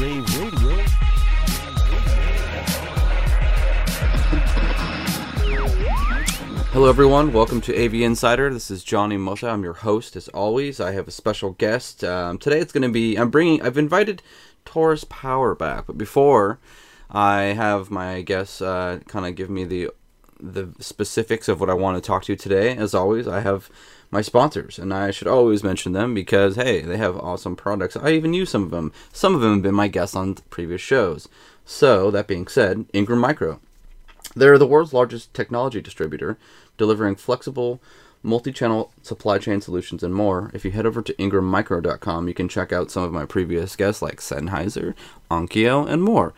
Wave Radio. Hello everyone, welcome to AV Insider. This is Johnny Mota. I'm your host as always. I have a special guest. Today it's going to be, I've invited Taurus Power back, but before I have my guests kind of give me the specifics of what I want to talk to you today, as always, I have my sponsors, and I should always mention them because, hey, they have awesome products. I even use some of them. Some of them have been my guests on previous shows. So, that being said, Ingram Micro. They're the world's largest technology distributor, delivering flexible, multi-channel supply chain solutions and more. If you head over to ingrammicro.com, you can check out some of my previous guests like Sennheiser, Onkyo, and more.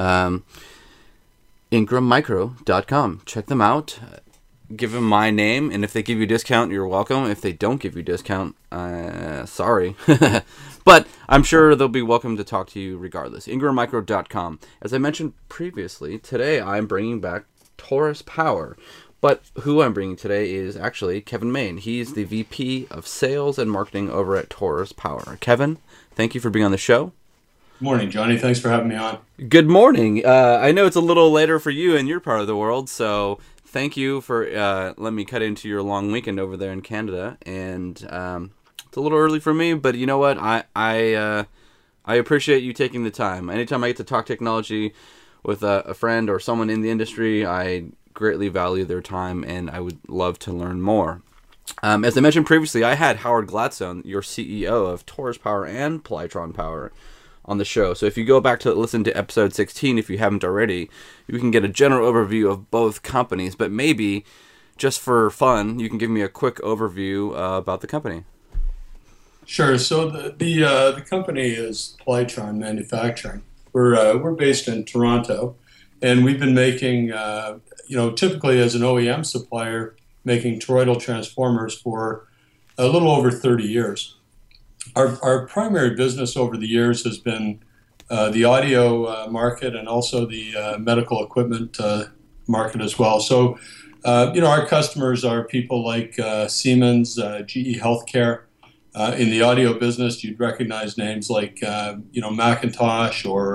Ingrammicro.com. Check them out. Give them my name, and if they give you a discount, you're welcome. If they don't give you a discount, sorry. But I'm sure they'll be welcome to talk to you regardless. Ingrammicro.com. As I mentioned previously, today I'm bringing back Taurus Power. But who I'm bringing today is actually Kevin Main. He's the VP of Sales and Marketing over at Taurus Power. Kevin, thank you for being on the show. Good morning, Johnny. Thanks for having me on. Good morning. I know it's a little later for you in your part of the world, so thank you for letting me cut into your long weekend over there in Canada. And it's a little early for me, but you know what? I appreciate you taking the time. Anytime I get to talk technology with a friend or someone in the industry, I greatly value their time, and I would love to learn more. As I mentioned previously, I had Howard Gladstone, your CEO of Taurus Power and Plytron Power, on the show. So if you go back to listen to episode 16, if you haven't already, you can get a general overview of both companies, but maybe just for fun, you can give me a quick overview about the company. Sure. So the company is Plytron Manufacturing. We're based in Toronto, and we've been making, typically as an OEM supplier, making toroidal transformers for a little over 30 years. Our primary business over the years has been the audio market and also the medical equipment market as well. So, our customers are people like Siemens, GE Healthcare. In the audio business, you'd recognize names like, Macintosh or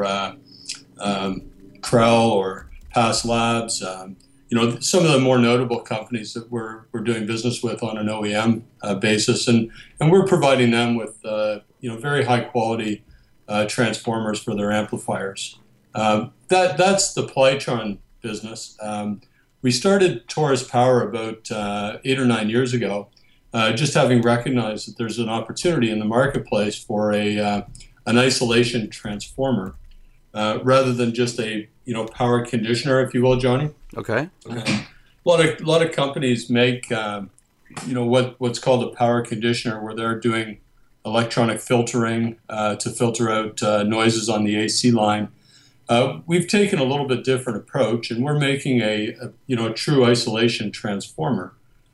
Krell or Pass Labs. Some of the more notable companies that we're doing business with on an OEM basis, and we're providing them with very high quality transformers for their amplifiers. That's the Plytron business. We started Taurus Power about 8 or 9 years ago, just having recognized that there's an opportunity in the marketplace for an isolation transformer rather than just a power conditioner, if you will, Johnny. Okay. A lot of companies make what's called a power conditioner, where they're doing electronic filtering to filter out noises on the AC line. We've taken a little bit different approach, and we're making a true isolation transformer.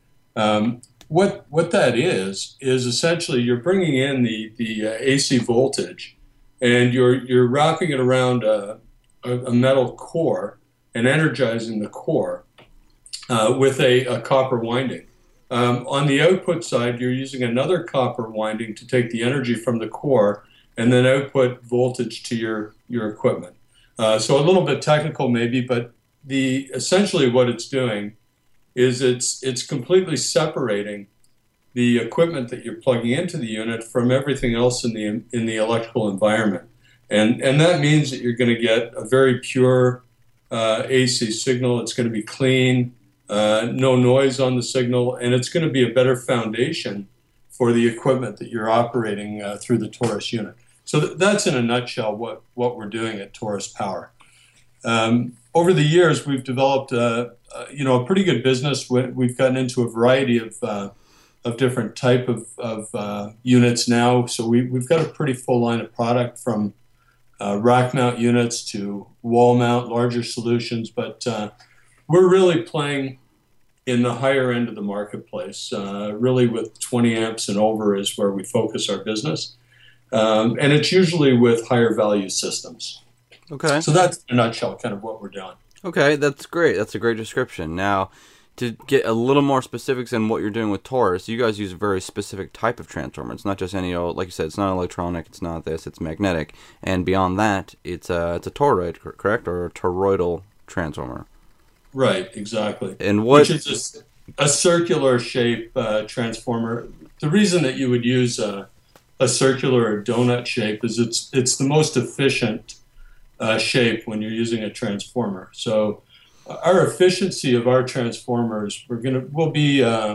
What that is essentially you're bringing in the AC voltage, and you're wrapping it around a metal core and energizing the core with a copper winding. On the output side, you're using another copper winding to take the energy from the core and then output voltage to your equipment. So a little bit technical maybe, but essentially what it's doing is it's completely separating the equipment that you're plugging into the unit from everything else in the electrical environment. And that means that you're going to get a very pure AC signal. It's going to be clean, no noise on the signal, and it's going to be a better foundation for the equipment that you're operating through the Taurus unit. So that's in a nutshell what we're doing at Taurus Power. Over the years, we've developed a pretty good business. We've gotten into a variety of different type of units now. So we've got a pretty full line of product, from rack mount units to wall mount, larger solutions, but we're really playing in the higher end of the marketplace. Really with 20 amps and over is where we focus our business. And it's usually with higher value systems. Okay. So that's in a nutshell kind of what we're doing. Okay, that's great. That's a great description. Now, to get a little more specifics in what you're doing with Taurus, you guys use a very specific type of transformer. It's not just any old, like you said, it's not electronic, it's not this, it's magnetic. And beyond that, it's a toroid, correct? Or a toroidal transformer. Right, exactly. And what... Which is a circular shape transformer. The reason that you would use a circular or donut shape is it's the most efficient shape when you're using a transformer. So our efficiency of our transformers will be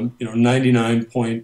99.8,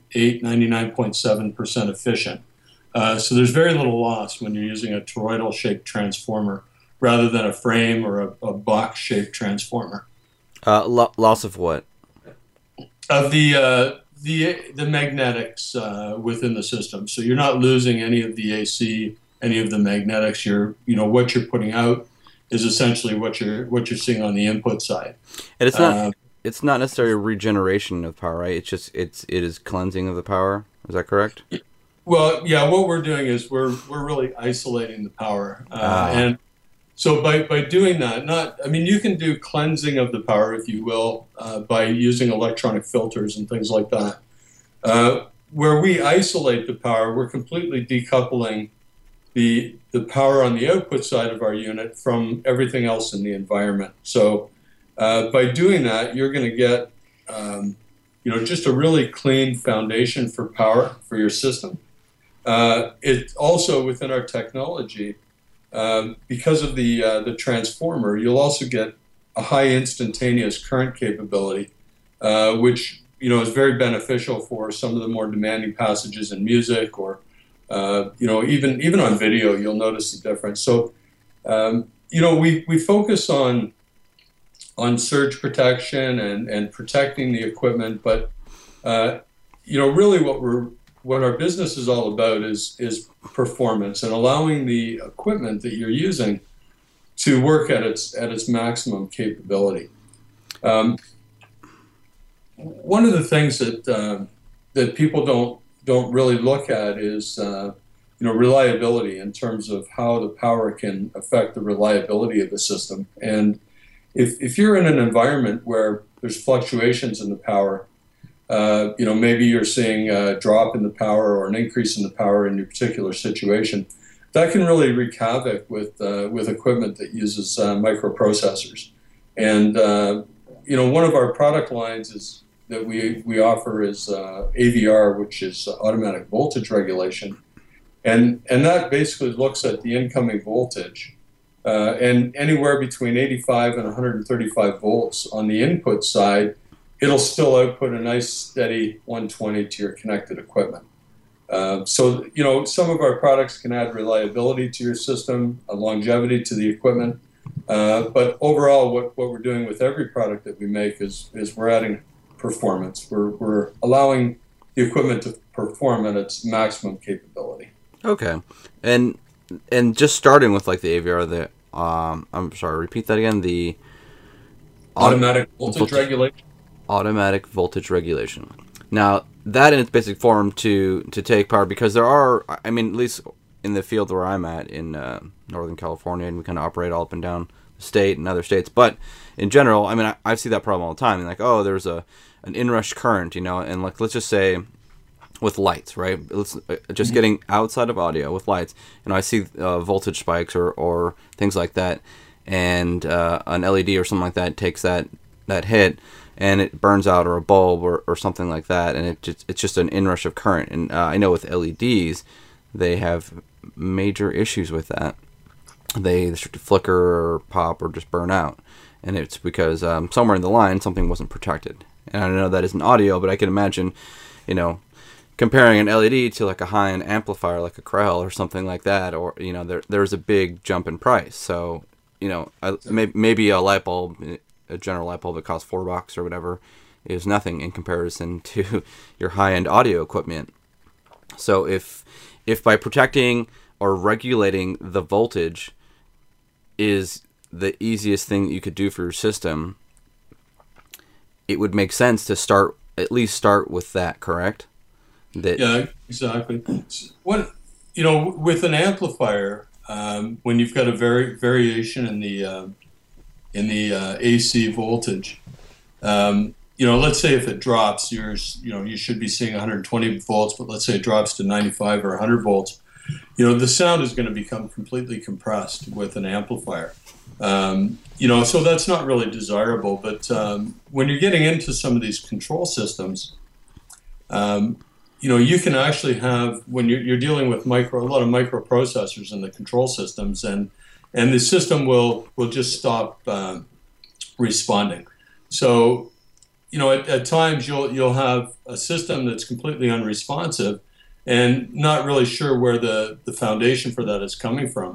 99.7% efficient. So there's very little loss when you're using a toroidal shaped transformer rather than a frame or a box shaped transformer. Loss of what? Of the magnetics within the system. So you're not losing any of the AC, any of the magnetics. What you're putting out is essentially what you're seeing on the input side. And it's not necessarily regeneration of power, right? It is cleansing of the power. Is that correct? Well, yeah. What we're doing is we're really isolating the power, and so by doing that, you can do cleansing of the power, if you will, by using electronic filters and things like that. Where we isolate the power, we're completely decoupling the power on the output side of our unit from everything else in the environment. So by doing that, you're going to get just a really clean foundation for power for your system. It also, within our technology, because of the transformer, you'll also get a high instantaneous current capability, which is very beneficial for some of the more demanding passages in music, or even on video. You'll notice the difference. So we focus on surge protection and protecting the equipment, but really what our business is all about is performance and allowing the equipment that you're using to work at its maximum capability. One of the things that people don't really look at is reliability, in terms of how the power can affect the reliability of the system. And if you're in an environment where there's fluctuations in the power, maybe you're seeing a drop in the power or an increase in the power in your particular situation, that can really wreak havoc with equipment that uses microprocessors. And one of our product lines that we offer is AVR, which is automatic voltage regulation, and that basically looks at the incoming voltage, and anywhere between 85 and 135 volts on the input side, it'll still output a nice steady 120 to your connected equipment. So some of our products can add reliability to your system, a longevity to the equipment, but overall, what we're doing with every product that we make is we're adding performance. We're allowing the equipment to perform at its maximum capability. Okay, and just starting with like the AVR, I'm sorry, repeat that again. The automatic voltage regulation. Automatic voltage regulation. Now, that in its basic form to take power, because there are, at least in the field where I'm at in Northern California, and we kind of operate all up and down the state and other states, but in general, I see that problem all the time. And like, there's an inrush current, and like, let's just say with lights, right? Let's just getting outside of audio with lights, I see voltage spikes or things like that, and an LED or something like that takes that hit, and it burns out, or a bulb or something like that, and it's just an inrush of current. And I know with LEDs, they have major issues with that. They start to flicker or pop or just burn out, and it's because somewhere in the line something wasn't protected. And I know that isn't audio, but I can imagine, comparing an LED to like a high-end amplifier like a Krell or something like that, or there's a big jump in price. So maybe a light bulb, a general light bulb that costs $4 or whatever, is nothing in comparison to your high-end audio equipment. So if by protecting or regulating the voltage is the easiest thing that you could do for your system, it would make sense to at least start with that, correct? Yeah, exactly. With an amplifier, when you've got a variation in the AC voltage, let's say if it drops, you should be seeing 120 volts, but let's say it drops to 95 or 100 volts. The sound is going to become completely compressed with an amplifier. So that's not really desirable. But when you're getting into some of these control systems, you can actually have, when you're dealing with a lot of microprocessors in the control systems, and the system will just stop responding. So, at times you'll have a system that's completely unresponsive and not really sure where the foundation for that is coming from.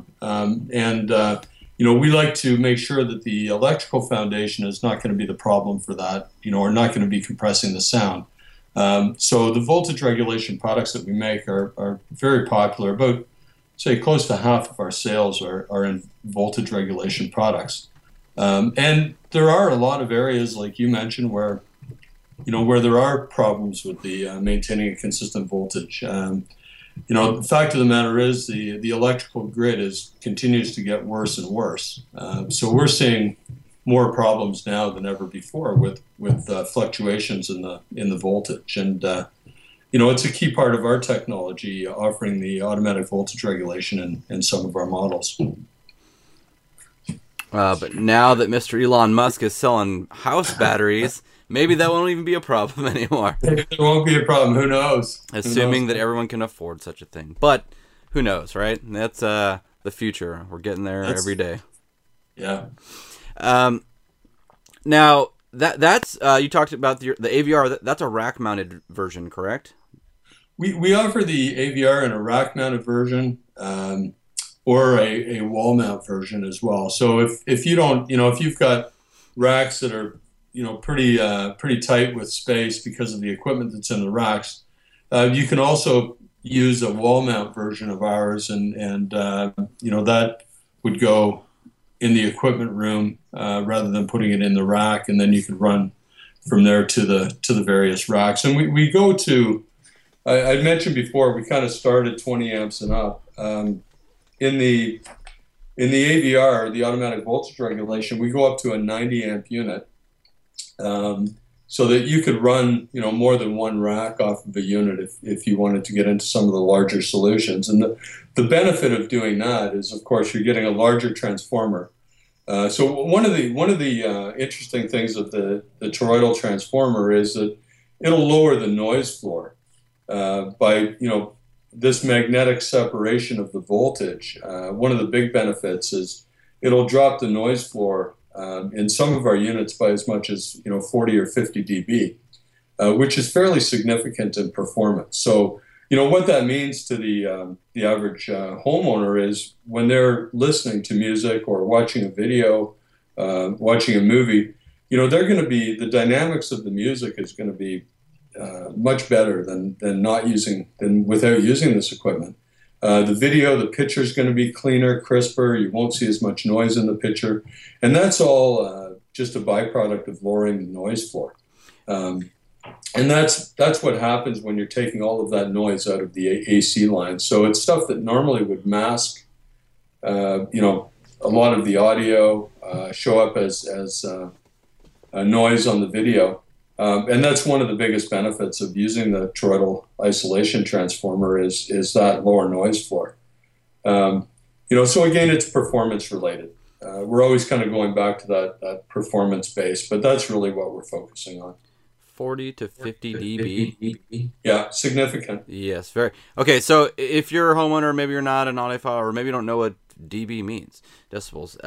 We like to make sure that the electrical foundation is not going to be the problem for that, or not going to be compressing the sound. So the voltage regulation products that we make are very popular. About, say, close to half of our sales are in voltage regulation products. And there are a lot of areas, like you mentioned, where there are problems with the maintaining a consistent voltage. The fact of the matter is the electrical grid continues to get worse and worse. So we're seeing more problems now than ever before with fluctuations in the voltage. And it's a key part of our technology, offering the automatic voltage regulation in some of our models. But now that Mr. Elon Musk is selling house batteries, maybe that won't even be a problem anymore. It won't be a problem. Who knows? Assuming that everyone can afford such a thing. But who knows, right? That's the future. We're getting there every day. Yeah. Now that's you talked about the AVR. That's a rack-mounted version, correct? We offer the AVR in a rack-mounted version, or a wall mount version as well. So if you don't, if you've got racks that are pretty tight with space because of the equipment that's in the racks, you can also use a wall mount version of ours, and that would go in the equipment room rather than putting it in the rack, and then you could run from there to the various racks. And we go to, I mentioned before, we kind of start at 20 amps and up. In the AVR, the automatic voltage regulation, we go up to a 90 amp unit, so that you could run more than one rack off of a unit if you wanted to get into some of the larger solutions. And the benefit of doing that is, of course, you're getting a larger transformer. So one of the interesting things of the toroidal transformer is that it'll lower the noise floor by this magnetic separation of the voltage. One of the big benefits is it'll drop the noise floor in some of our units by as much as 40 or 50 dB, which is fairly significant in performance. So what that means to the average homeowner is when they're listening to music or watching a video, watching a movie, they're going to be, the dynamics of the music is going to be much better than without using this equipment. The video, the picture is going to be cleaner, crisper. You won't see as much noise in the picture, and that's all just a byproduct of lowering the noise floor. And that's what happens when you're taking all of that noise out of the AC line. So it's stuff that normally would mask, a lot of the audio, show up as a noise on the video. And that's one of the biggest benefits of using the toroidal isolation transformer is that lower noise floor. So again, it's performance related. We're always kind of going back to that performance base, but that's really what we're focusing on. 40 to 50 dB. Yeah, significant. Yes, very. Okay, so if you're a homeowner, maybe you're not an audiophile, or maybe you don't know what dB means, decibels.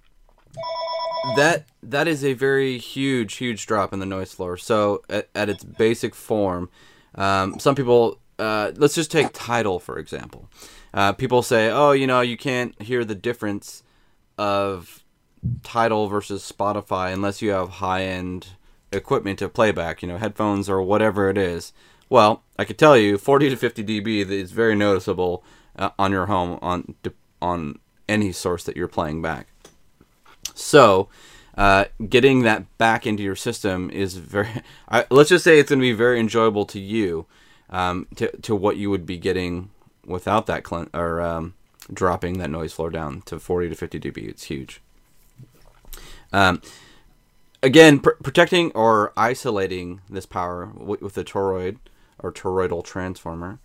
That is a very huge drop in the noise floor. So at its basic form, some people, let's just take Tidal for example. People say, oh, you can't hear the difference of Tidal versus Spotify unless you have high-end equipment to playback, headphones or whatever it is. Well, I could tell you 40 to 50 dB is very noticeable on your home on any source that you're playing back. So, getting that back into your system is let's just say it's going to be very enjoyable to you, to what you would be getting without that dropping that noise floor down to 40 to 50 dB. It's huge. again, protecting or isolating this power with the toroid or toroidal transformer.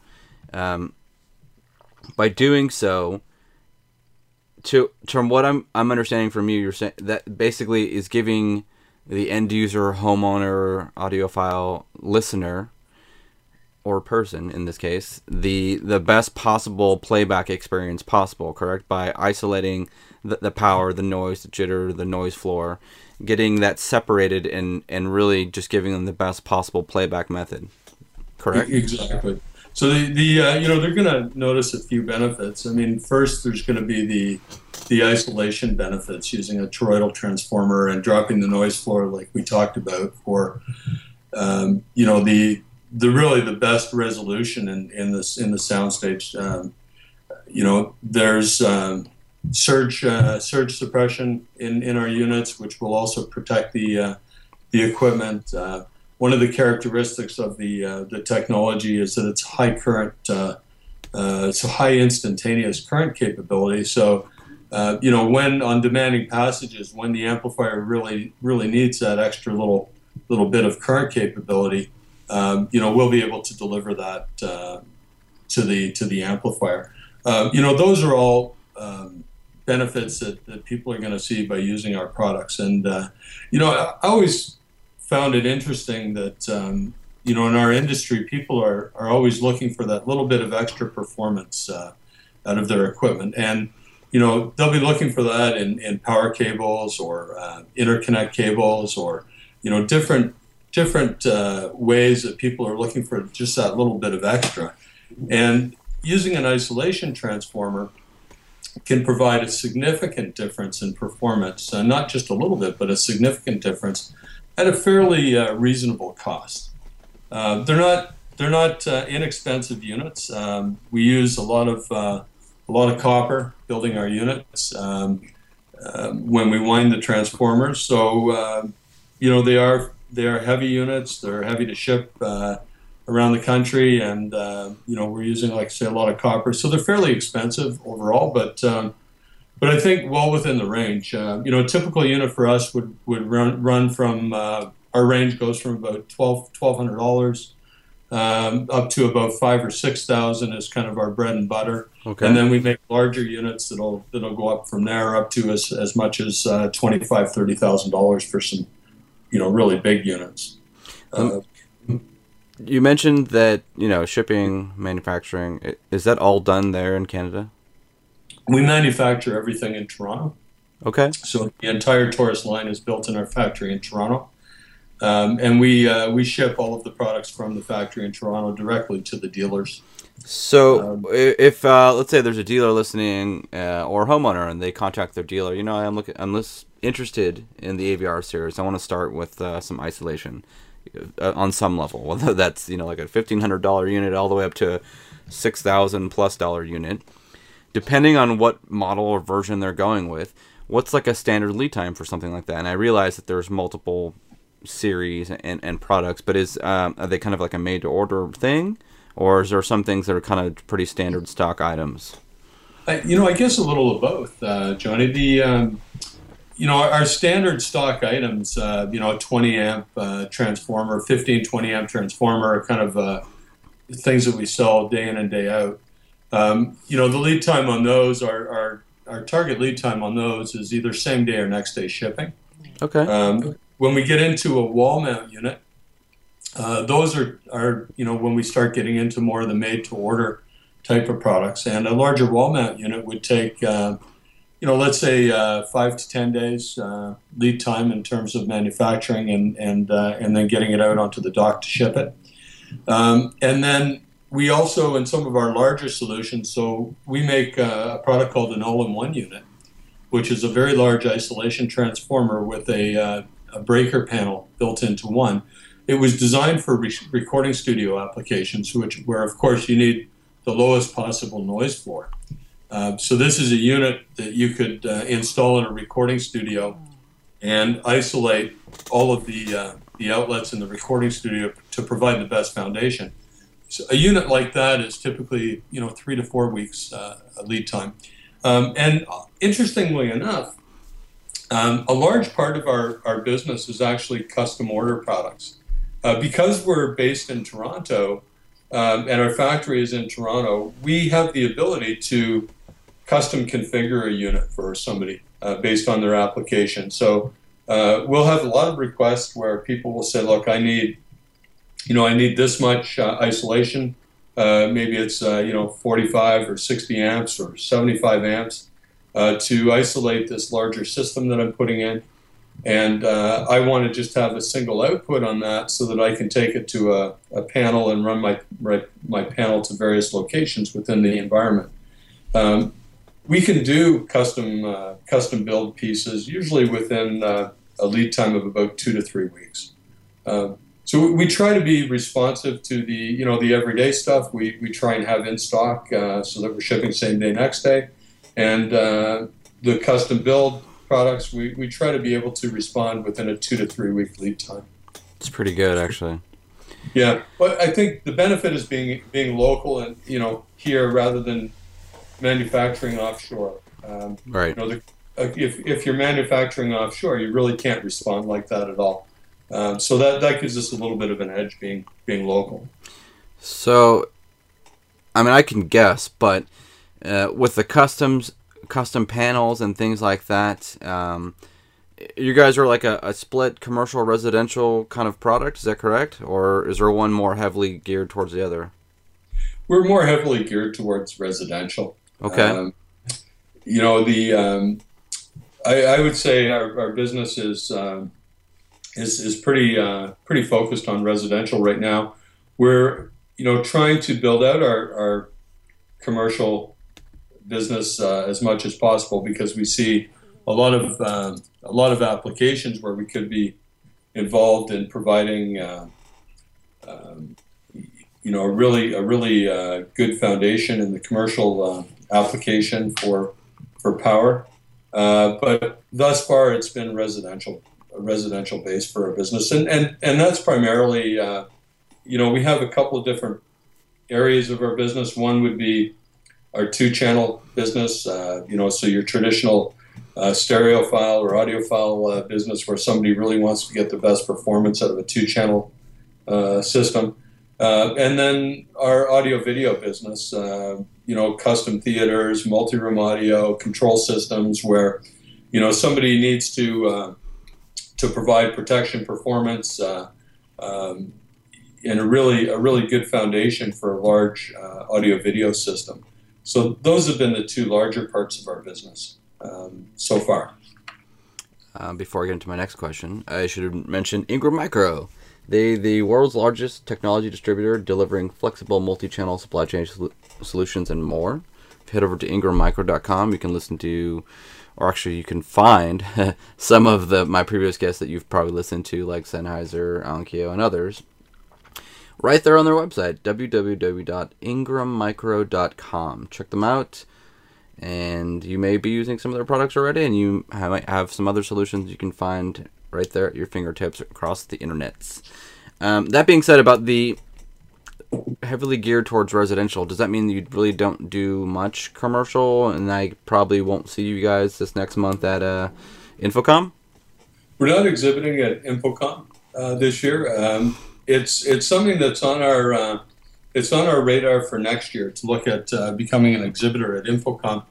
By doing so, from what I'm understanding from you, you're saying that basically is giving the end user, homeowner, audiophile, listener, or person in this case, the best possible playback experience possible, correct? By isolating the power, the noise, the jitter, the noise floor, getting that separated and really just giving them the best possible playback method, correct? Exactly. So they're going to notice a few benefits. I mean, first there's going to be the isolation benefits using a toroidal transformer and dropping the noise floor like we talked about for the really the best resolution in the soundstage. There's surge suppression in our units, which will also protect the equipment. One of the characteristics of the technology is that it's high current, it's a high instantaneous current capability. So, when on demanding passages, when the amplifier really needs that extra little bit of current capability, we'll be able to deliver that to the amplifier. Those are all benefits that people are going to see by using our products. And I always found it interesting that in our industry, people are always looking for that little bit of extra performance out of their equipment, and they'll be looking for that in power cables or interconnect cables or different ways that people are looking for just that little bit of extra. And using an isolation transformer can provide a significant difference in performance, not just a little bit, but a significant difference at a fairly reasonable cost. They're not inexpensive units. We use a lot of copper building our units when we wind the transformers. So they are heavy units. They're heavy to ship around the country, and we're using, like I say, a lot of copper. So they're fairly expensive overall, but I think well within the range. A typical unit for us would run from our range goes from about $1,200 up to about $5,000 or $6,000 is kind of our bread and butter. Okay. And then we make larger units that'll go up from there up to as much as $25,000-$30,000 for some really big units. You mentioned that shipping, manufacturing, is that all done there in Canada? We manufacture everything in Toronto. Okay. So the entire Taurus line is built in our factory in Toronto. And we ship all of the products from the factory in Toronto directly to the dealers. So if let's say there's a dealer listening or a homeowner and they contact their dealer, I'm interested in the AVR series. I want to start with some isolation on some level, whether that's like a $1,500 unit all the way up to $6,000+ unit. Depending on what model or version they're going with, what's like a standard lead time for something like that? And I realize that there's multiple series and products, but are they kind of like a made-to-order thing? Or is there some things that are kind of pretty standard stock items? I guess a little of both, Johnny. Our standard stock items, a 20 amp transformer, 15, 20 amp transformer, are kind of things that we sell day in and day out. The lead time on those, our target lead time on those is either same day or next day shipping. Okay. When we get into a wall mount unit, those are when we start getting into more of the made to order type of products, and a larger wall mount unit would take let's say 5 to 10 days lead time in terms of manufacturing and then getting it out onto the dock to ship it. And then we also, in some of our larger solutions, so we make a product called an all-in-one unit, which is a very large isolation transformer with a breaker panel built into one. It was designed for recording studio applications, where of course you need the lowest possible noise floor. So this is a unit that you could install in a recording studio and isolate all of the outlets in the recording studio to provide the best foundation. So a unit like that is typically 3 to 4 weeks lead time. And interestingly enough, A large part of our business is actually custom order products. Because we're based in Toronto and our factory is in Toronto, we have the ability to custom configure a unit for somebody based on their application. So we'll have a lot of requests where people will say, look, I need this much isolation. Maybe it's 45 or 60 amps or 75 amps to isolate this larger system that I'm putting in. And I want to just have a single output on that so that I can take it to a panel and run my panel to various locations within the environment. We can do custom build pieces usually within a lead time of about 2 to 3 weeks. So we try to be responsive to the everyday stuff. We try and have in stock so that we're shipping same day, next day. And the custom build products, we try to be able to respond within a 2 to 3 week lead time. It's pretty good, actually. Yeah, but I think the benefit is being local and here rather than manufacturing offshore. Right. If you're manufacturing offshore, you really can't respond like that at all. So that gives us a little bit of an edge being local. So, I mean, I can guess, but with the custom panels and things like that, you guys are like a split commercial residential kind of product. Is that correct, or is there one more heavily geared towards the other? We're more heavily geared towards residential. Okay. I would say our business is pretty focused on residential right now. We're trying to build out our commercial business as much as possible because we see a lot of applications where we could be involved in providing a really good foundation in the commercial application for power. But thus far, it's been residential base for our business, and that's primarily we have a couple of different areas of our business. One would be our 2-channel business, so your traditional stereophile or audiophile business where somebody really wants to get the best performance out of a 2-channel system. And then our audio-video business, custom theaters, multi-room audio, control systems where, somebody needs to provide protection, performance, and a really good foundation for a large audio-video system. So those have been the 2 larger parts of our business so far. Before I get into my next question, I should mention Ingram Micro. The world's largest technology distributor delivering flexible multi-channel supply chain solutions and more. If you head over to ingrammicro.com, you can listen to, or actually you can find some of my previous guests that you've probably listened to, like Sennheiser, Onkyo, and others, right there on their website, www.ingrammicro.com. Check them out, and you may be using some of their products already, and you might have some other solutions you can find right there at your fingertips across the internets. That being said, about the heavily geared towards residential, does that mean you really don't do much commercial, and I probably won't see you guys this next month at Infocom? We're not exhibiting at Infocom this year. It's something that's on our radar for next year to look at becoming an exhibitor at Infocom.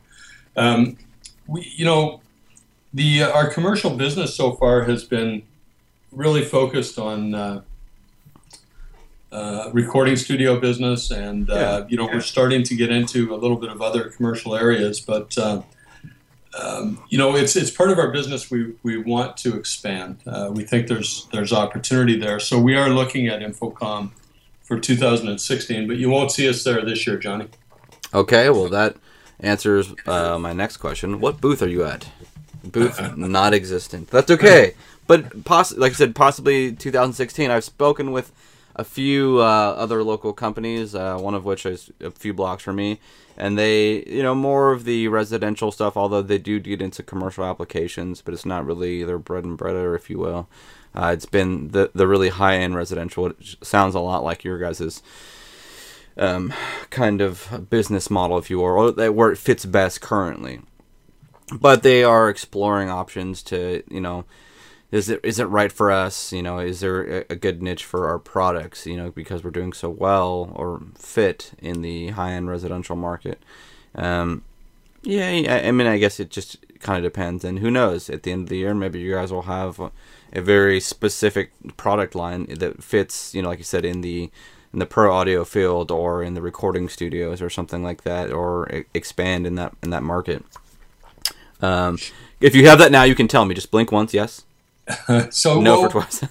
Our commercial business so far has been really focused on recording studio business, and we're starting to get into a little bit of other commercial areas. But it's part of our business we want to expand. We think there's opportunity there, so we are looking at Infocom for 2016. But you won't see us there this year, Johnny. Okay, well that answers my next question. What booth are you at? Booth not existent. That's okay. But like I said, possibly 2016. I've spoken with a few other local companies, one of which is a few blocks from me, and they, more of the residential stuff, although they do get into commercial applications, but it's not really their bread and butter, if you will. It's been the really high-end residential. It sounds a lot like your guys' kind of business model, if you will, or where it fits best currently. but they are exploring options to, is it right for us? Is there a good niche for our products? Because we're doing so well or fit in the high-end residential market. Yeah, I mean, I guess it just kind of depends, and who knows? At the end of the year, maybe you guys will have a very specific product line that fits, like you said, in the pro audio field or in the recording studios or something like that, or expand in that market. If you have that now, you can tell me. Just blink once, yes. So no for twice.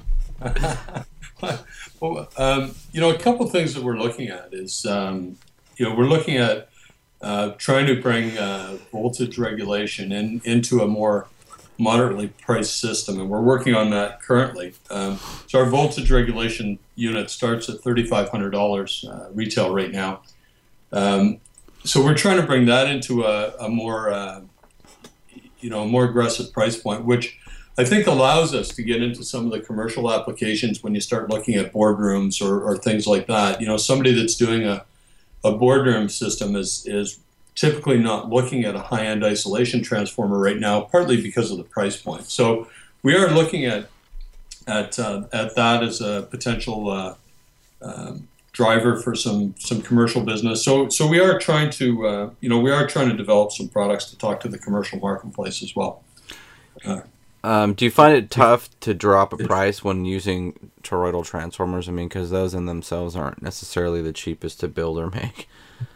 Well, a couple of things that we're looking at is, we're looking at trying to bring voltage regulation into a more moderately priced system, and we're working on that currently. So our voltage regulation unit starts at $3,500 retail right now. So we're trying to bring that into a more, more aggressive price point, which I think allows us to get into some of the commercial applications when you start looking at boardrooms or things like that. Somebody that's doing a boardroom system is typically not looking at a high-end isolation transformer right now, partly because of the price point. So we are looking at that as a potential driver for some commercial business. So we are trying to develop some products to talk to the commercial marketplace as well. Do you find it tough to drop a price when using toroidal transformers? I mean, because those in themselves aren't necessarily the cheapest to build or make.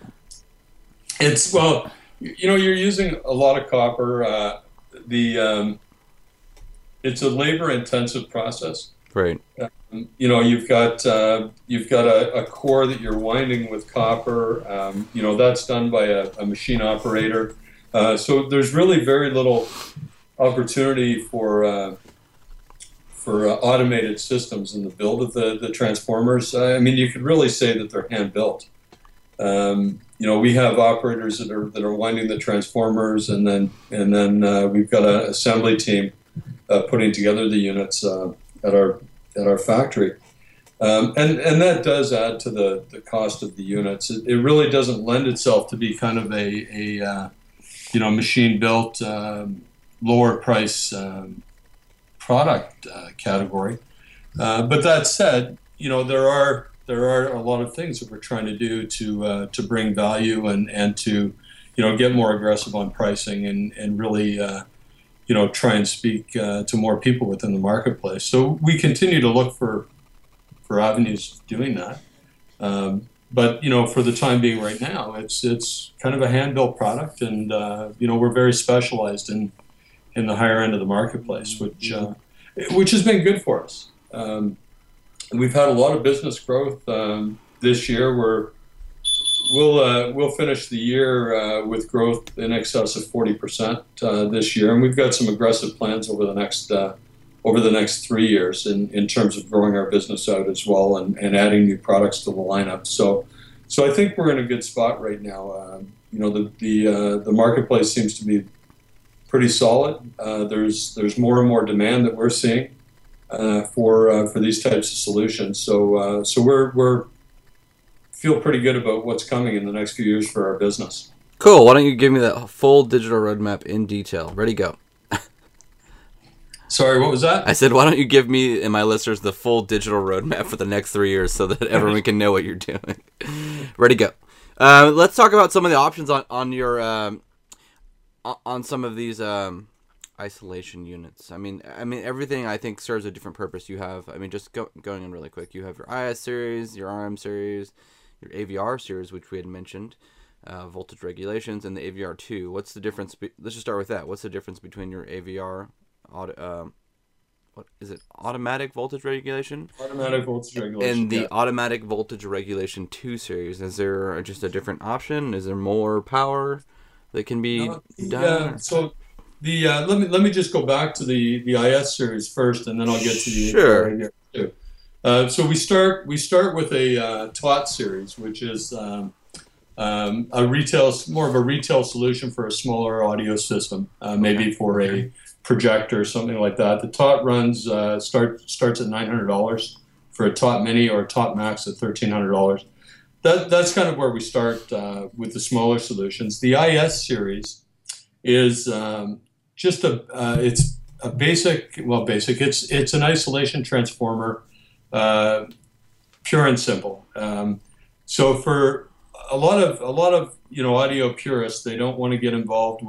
You're using a lot of copper. It's a labor-intensive process. Right. You've got a core that you're winding with copper. That's done by a machine operator. So there's really very little opportunity for automated systems in the build of the transformers. I mean, you could really say that they're hand built. We have operators that are winding the transformers, and then we've got an assembly team putting together the units at our factory. And that does add to the cost of the units. It really doesn't lend itself to be kind of a machine built lower price product category. But that said, there are a lot of things that we're trying to do to bring value and to get more aggressive on pricing and really try and speak to more people within the marketplace. So we continue to look for avenues of doing that. But for the time being right now, it's kind of a hand-built product, and we're very specialized in the higher end of the marketplace, which has been good for us. We've had a lot of business growth this year. We'll finish the year with growth in excess of 40% this year, and we've got some aggressive plans over the next 3 years in terms of growing our business out as well and adding new products to the lineup. So I think we're in a good spot right now. The marketplace seems to be pretty solid. There's more and more demand that we're seeing for these types of solutions. So we're feel pretty good about what's coming in the next few years for our business. Cool. Why don't you give me that full digital roadmap in detail? Ready, go. Sorry, what was that? I said, why don't you give me and my listeners the full digital roadmap for the next 3 years so that everyone can know what you're doing. Ready, go. Let's talk about some of the options on your on some of these isolation units. I mean, everything I think serves a different purpose. You have, just going in really quick. You have your IS series, your RM series, your AVR series, which we had mentioned, voltage regulations, and the AVR2. What's the difference? Let's just start with that. What's the difference between your AVR, what is it? Automatic voltage regulation? Automatic voltage regulation. And the automatic voltage regulation 2 series. Is there just a different option? Is there more power that can be done? Yeah. So let me just go back to the IS series first, and then I'll get to the sure. AVR2. So we start with a TOT series, which is more of a retail solution for a smaller audio system, maybe for a projector or something like that. The TOT runs starts at $900 for a TOT Mini, or a TOT Max at $1,300. That's kind of where we start with the smaller solutions. The IS series is just it's a basic, well, basic. It's an isolation transformer, pure and simple. So for a lot of audio purists, they don't want to get involved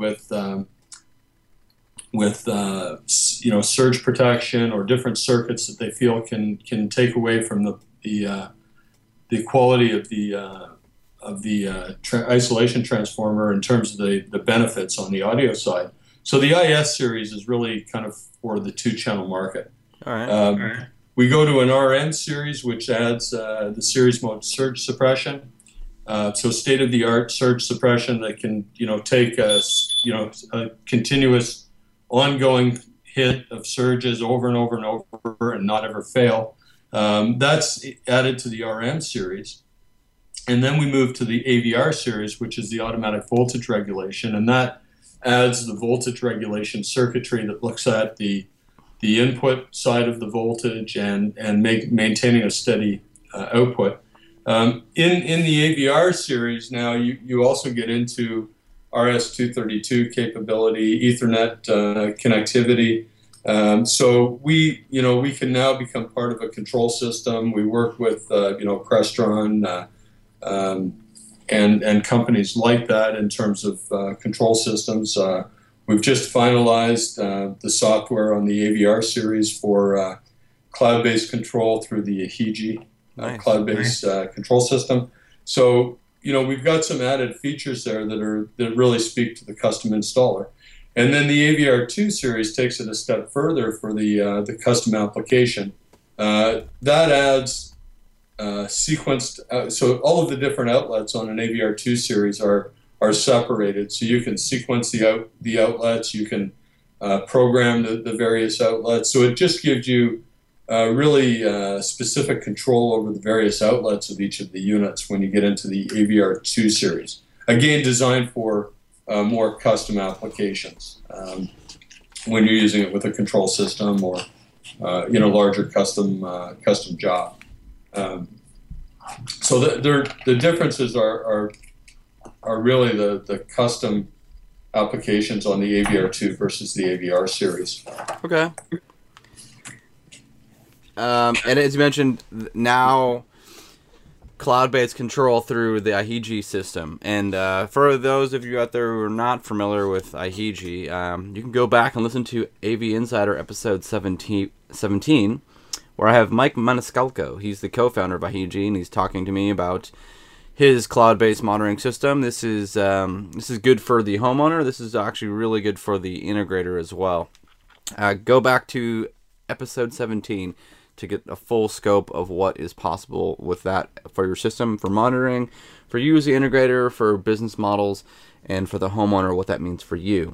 with surge protection or different circuits that they feel can take away from the quality of the isolation transformer in terms of the benefits on the audio side. So the IS series is really kind of for the two-channel market. All right. All right. We go to an RN series, which adds the series mode surge suppression. So state-of-the-art surge suppression that can take a continuous ongoing hit of surges over and over and over and not ever fail. That's added to the RM series. And then we move to the AVR series, which is the automatic voltage regulation, and that adds the voltage regulation circuitry that looks at the input side of the voltage and maintaining a steady output. In the AVR series now, you also get into RS-232 capability, Ethernet connectivity. So we can now become part of a control system. We work with Crestron and companies like that in terms of control systems. We've just finalized the software on the AVR series for cloud-based control through the AHIGI cloud-based control system. So we've got some added features there that really speak to the custom installer. And then the AVR2 series takes it a step further for the custom application. That adds sequenced, so all of the different outlets on an AVR2 series are separated. So you can sequence the outlets, you can program the various outlets. So it just gives you really specific control over the various outlets of each of the units when you get into the AVR2 series. Again, designed for more custom applications when you're using it with a control system or larger custom job. So the differences are really the custom applications on the AVR2 versus the AVR series. Okay. And as you mentioned, now cloud-based control through the AHIGI system. And for those of you out there who are not familiar with AHIGI, you can go back and listen to AV Insider episode 17, where I have Mike Maniscalco. He's the co-founder of AHIGI, and he's talking to me about his cloud-based monitoring system. This is good for the homeowner. This is actually really good for the integrator as well. Go back to episode 17 to get a full scope of what is possible with that for your system, for monitoring, for you as the integrator, for business models, and for the homeowner, what that means for you.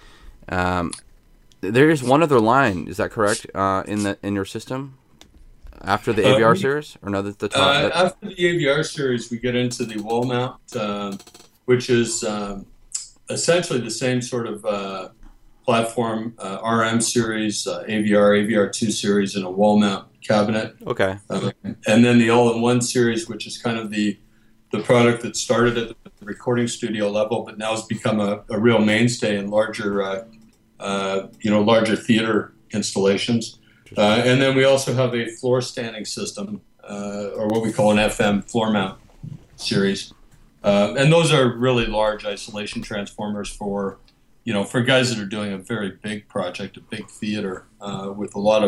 There is one other line, is that correct, in your system? After the AVR series? Or no, the top? After the AVR series, we get into the wall mount, which is essentially the same sort of platform, RM series, AVR2 series, and a wall mount cabinet. Okay. And then the all-in-one series, which is kind of the product that started at the recording studio level, but now has become a real mainstay in larger theater installations. And then we also have a floor standing system, or what we call an FM floor mount series. And those are really large isolation transformers for guys that are doing a very big project, a big theater with a lot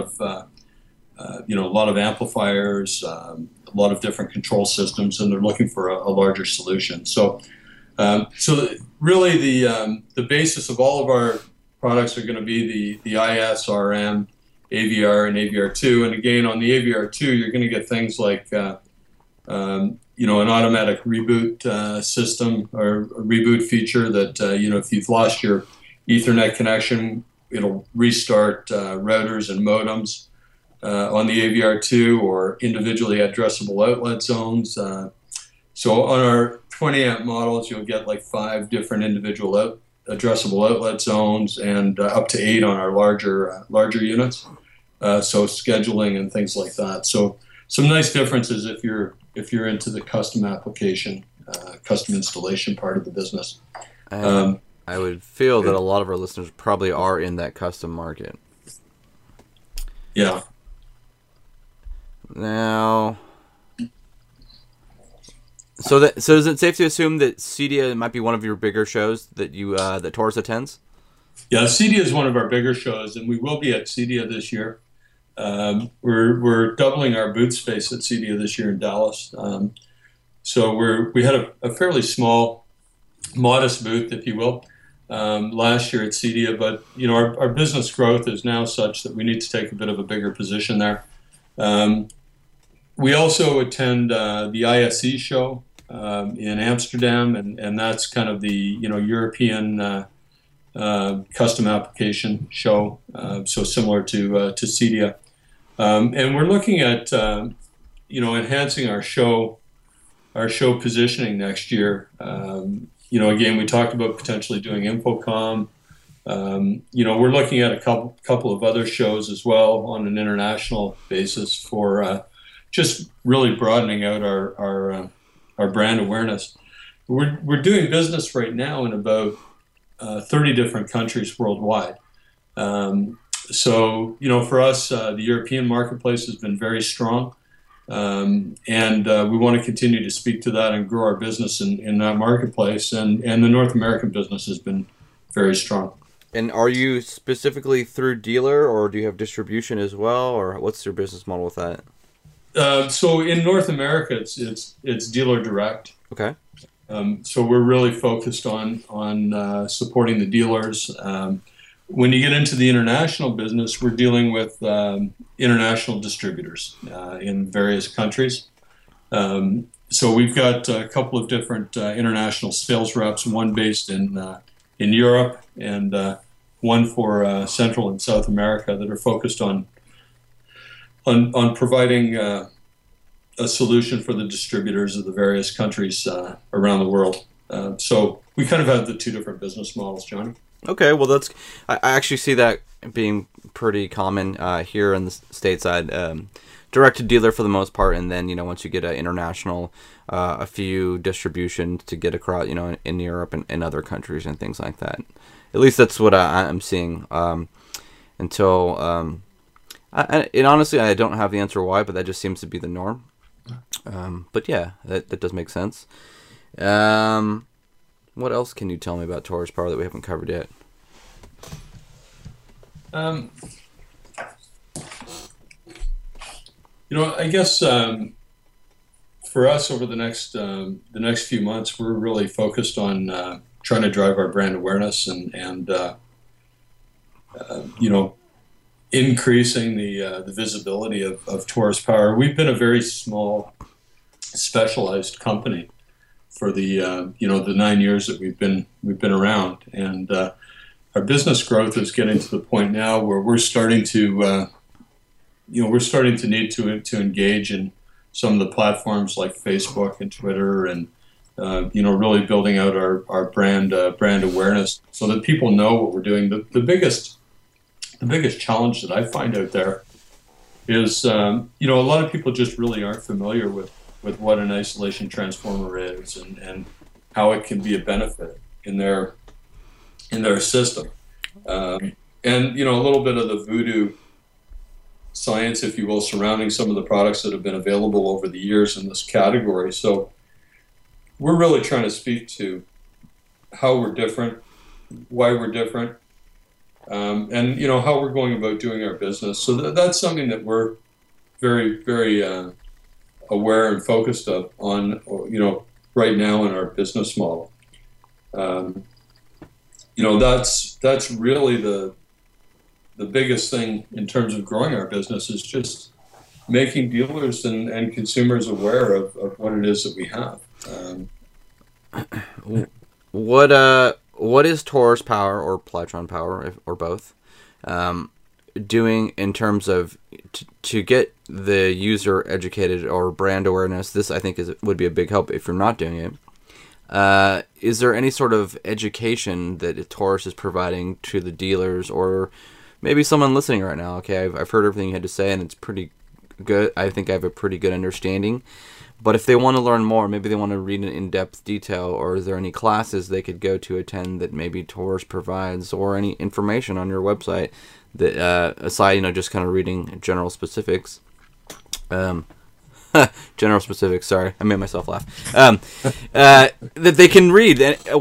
of amplifiers, a lot of different control systems, and they're looking for a larger solution. So really the basis of all of our products are going to be the IS, RM, AVR, and AVR2. And again, on the AVR2, you're going to get things like an automatic reboot system or a reboot feature that, if you've lost your Ethernet connection, it'll restart routers and modems on the AVR2 or individually addressable outlet zones. So on our 20 amp models, you'll get like 5 different individual addressable outlet zones and up to 8 on our larger units. So scheduling and things like that. So some nice differences if you're into the custom application, custom installation part of the business. I would feel that a lot of our listeners probably are in that custom market. Yeah. Now, so is it safe to assume that CEDIA might be one of your bigger shows that that Taurus attends? Yeah, CEDIA is one of our bigger shows, and we will be at CEDIA this year. We're doubling our booth space at CEDIA this year in Dallas. So we had a fairly small, modest booth, if you will, last year at CEDIA, but our business growth is now such that we need to take a bit of a bigger position there. We also attend the ISE show in Amsterdam, and that's kind of the European custom application show, so similar to CEDIA. And we're looking at enhancing our show positioning next year. Again, we talked about potentially doing InfoComm. We're looking at a couple of other shows as well on an international basis for just really broadening out our brand awareness. We're doing business right now in about 30 different countries worldwide. So for us, the European marketplace has been very strong. And we want to continue to speak to that and grow our business in that marketplace. And the North American business has been very strong. And are you specifically through dealer, or do you have distribution as well, or what's your business model with that? So in North America, it's dealer direct. Okay. So we're really focused on supporting the dealers. When you get into the international business, we're dealing with international distributors in various countries. So we've got a couple of different international sales reps, one based in Europe and one for Central and South America, that are focused on providing a solution for the distributors of the various countries around the world. So we kind of have the two different business models, Johnny. Okay, well I actually see that being pretty common here in the stateside. Direct to dealer for the most part, and then once you get an international, a few distribution to get across, in Europe and in other countries and things like that. At least that's what I'm seeing. Until and honestly, I don't have the answer why, but that just seems to be the norm. But yeah, that does make sense. What else can you tell me about Taurus Power that we haven't covered yet? I guess for us over the next few months, we're really focused on trying to drive our brand awareness and increasing the visibility of Taurus Power. We've been a very small, specialized company for the 9 years that we've been around, and our business growth is getting to the point now where we're starting to need to engage in some of the platforms like Facebook and Twitter, and really building out our brand awareness so that people know what we're doing. The biggest challenge that I find out there is a lot of people just really aren't familiar with what an isolation transformer is and how it can be a benefit in their system. And a little bit of the voodoo science, if you will, surrounding some of the products that have been available over the years in this category. So we're really trying to speak to how we're different, why we're different, and how we're going about doing our business. So that's something that we're very, very aware and focused on right now in our business model. That's really the biggest thing in terms of growing our business, is just making dealers and consumers aware of what it is that we have. What is Taurus Power or Plectron Power, or both, doing in terms of to get the user educated or brand awareness? This, I think, would be a big help if you're not doing it. Is there any sort of education that Taurus is providing to the dealers, or maybe someone listening right now? Okay, I've heard everything you had to say, and it's pretty good. I think I have a pretty good understanding. But if they want to learn more, maybe they want to read in in-depth detail, or is there any classes they could go to attend that maybe Taurus provides, or any information on your website that, aside, just kind of reading general specifics? General specifics, sorry, I made myself laugh. That they can read,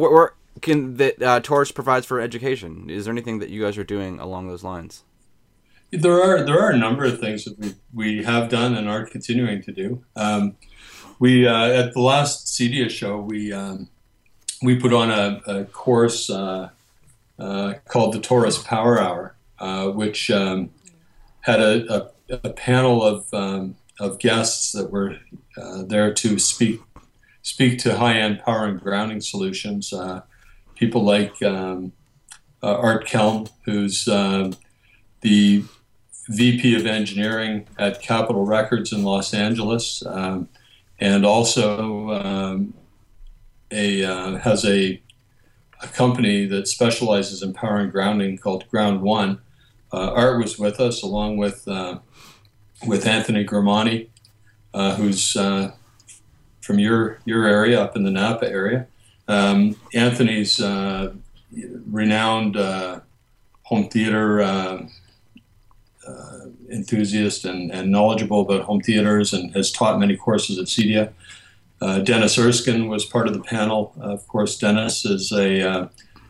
that Taurus provides for education. Is there anything that you guys are doing along those lines? There are a number of things that we have done and are continuing to do. We at the last CEDIA show, we put on a course called the Taurus Power Hour, which had a panel of guests that were there to speak to high-end power and grounding solutions. People like Art Kelm, who's the VP of Engineering at Capitol Records in Los Angeles, and also has a company that specializes in power and grounding called Ground One. Art was with us, along with Anthony Grimani, who's from your area, up in the Napa area. Anthony's renowned home theater enthusiast and knowledgeable about home theaters, and has taught many courses at CEDIA. Dennis Erskine was part of the panel. Of course, Dennis is a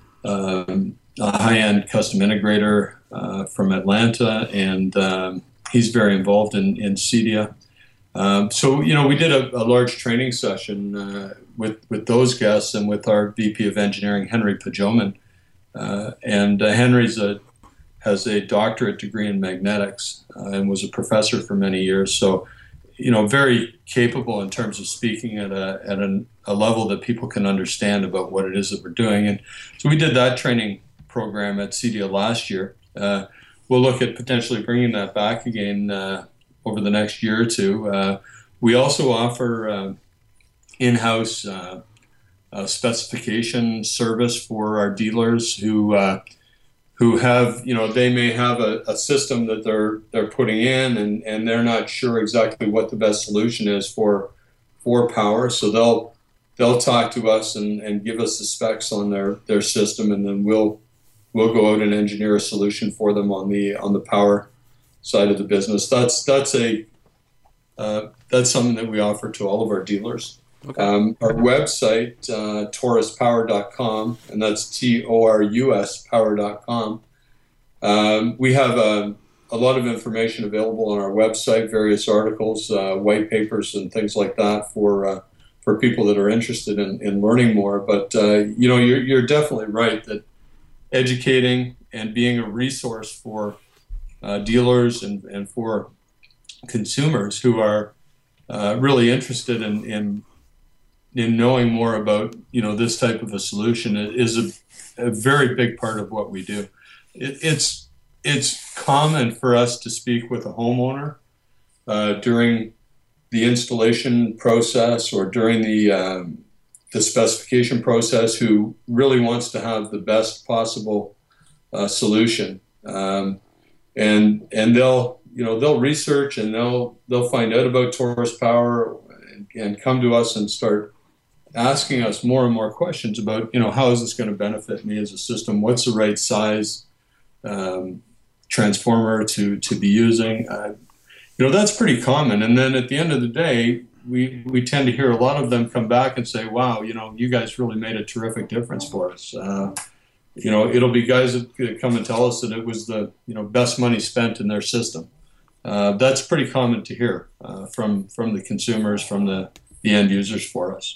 high-end custom integrator from Atlanta, and he's very involved in CEDIA. So, we did a large training session with those guests and with our VP of Engineering, Henry Pajoman. And Henry's has a doctorate degree in magnetics and was a professor for many years. So, very capable in terms of speaking at a level that people can understand about what it is that we're doing. And so we did that training program at CEDIA last year. We'll look at potentially bringing that back again over the next year or two. We also offer in-house specification service for our dealers who have, they may have a system that they're putting in, and they're not sure exactly what the best solution is for power. So they'll talk to us and give us the specs on their system, and then we'll go out and engineer a solution for them on the power side of the business. That's something that we offer to all of our dealers. Okay. Our website, tauruspower.com, and that's TORUS power.com. We have a lot of information available on our website, various articles, white papers, and things like that for people that are interested in learning more. But you're definitely right that educating and being a resource for dealers and for consumers who are really interested in knowing more about this type of a solution is a very big part of what we do. It's common for us to speak with a homeowner during the installation process or during the specification process who really wants to have the best possible solution, and they'll research and they'll find out about Taurus Power and come to us and start asking us more and more questions about how is this going to benefit me as a system? What's the right size transformer to be using? That's pretty common. And then at the end of the day, we tend to hear a lot of them come back and say, wow, you guys really made a terrific difference for us. It'll be guys that come and tell us that it was the best money spent in their system. That's pretty common to hear from the consumers, from the end users for us.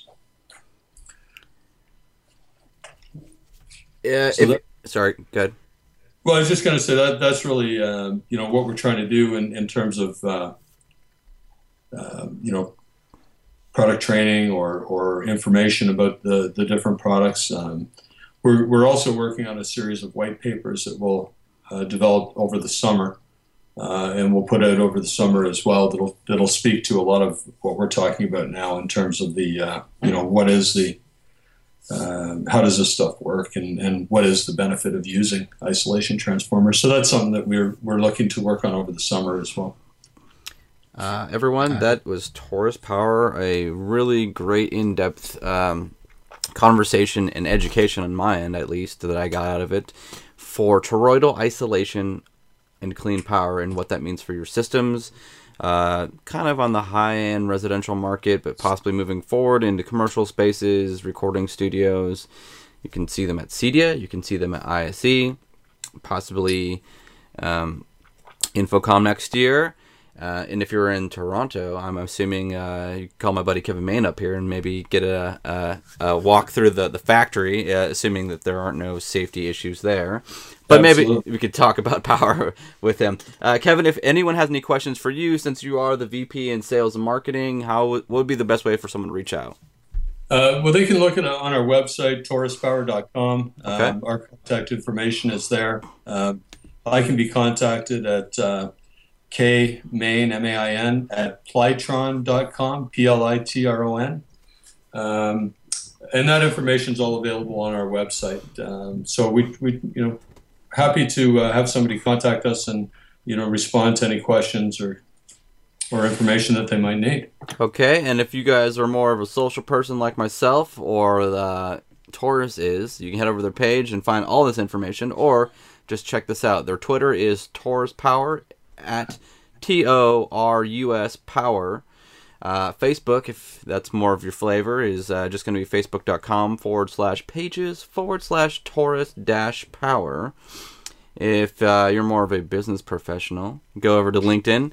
Sorry, go ahead. Well, I was just going to say that's really what we're trying to do in terms of product training or information about the different products. We're also working on a series of white papers that we'll develop over the summer, and we'll put out over the summer as well. That'll speak to a lot of what we're talking about now in terms of the what is the how does this stuff work, and what is the benefit of using isolation transformers. So that's something that we're looking to work on over the summer as well. Everyone, that was Taurus Power, a really great in-depth conversation and education on my end, at least, that I got out of it for toroidal isolation and clean power and what that means for your systems. Kind of on the high-end residential market, but possibly moving forward into commercial spaces, recording studios. You can see them at CEDIA, you can see them at ISE, possibly Infocom next year. And if you're in Toronto, I'm assuming you can call my buddy Kevin Main up here and maybe get a walk through the factory, assuming that there aren't no safety issues there. But Absolutely. Maybe we could talk about power with him. Kevin, if anyone has any questions for you, since you are the VP in sales and marketing, what would be the best way for someone to reach out? Well, they can look on our website, tauruspower.com. Okay. Our contact information is there. I can be contacted at kmain, M-A-I-N, at plitron.com, P-L-I-T-R-O-N. And that information is all available on our website. So we happy to have somebody contact us and, respond to any questions or information that they might need. Okay, and if you guys are more of a social person like myself or the Taurus is, you can head over to their page and find all this information, or just check this out. Their Twitter is Taurus Power, at T-O-R-U-S Power. Facebook, if that's more of your flavor, is just going to be facebook.com/pages/Taurus-Power. If you're more of a business professional, go over to LinkedIn.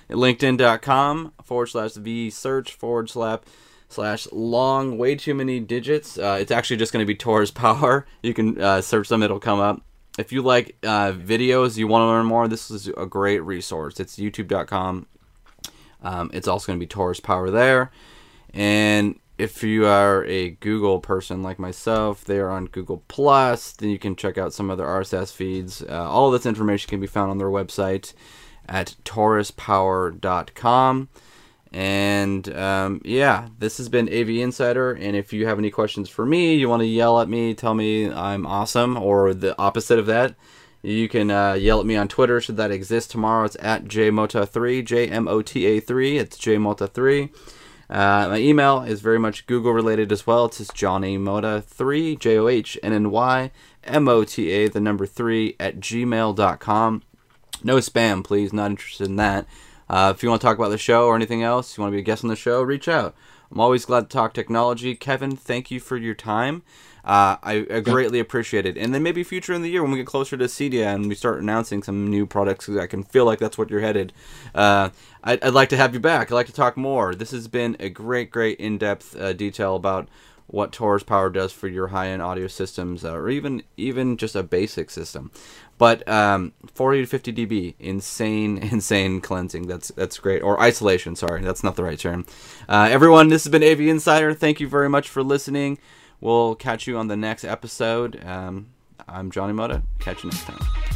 LinkedIn.com/v search/long way too many digits. It's actually just going to be Taurus Power. You can search them, it'll come up. If you like videos, you want to learn more, this is a great resource. It's youtube.com. It's also going to be Taurus Power there. And if you are a Google person like myself, they are on Google+. Then you can check out some other RSS feeds. All this information can be found on their website at tauruspower.com. And this has been AV Insider, and if you have any questions for me, you want to yell at me, tell me I'm awesome, or the opposite of that, you can yell at me on Twitter, should that exist tomorrow. It's at jmota3, J-M-O-T-A-3, it's jmota3. My email is very much Google related as well. It's just johnnymota3, Johnnymota, the number 3, at gmail.com. No spam, please. Not interested in that. If you want to talk about the show or anything else, you want to be a guest on the show, reach out. I'm always glad to talk technology. Kevin, thank you for your time. I greatly appreciate it. And then maybe future in the year when we get closer to CEDIA and we start announcing some new products, because I can feel like that's what you're headed. I'd like to have you back. I'd like to talk more. This has been a great in-depth detail about what Taurus Power does for your high-end audio systems, or even just a basic system. But 40 to 50 dB, insane cleansing. That's great. Or isolation, sorry. That's not the right term. Everyone, this has been AV Insider. Thank you very much for listening. We'll catch you on the next episode. I'm Johnny Mota. Catch you next time.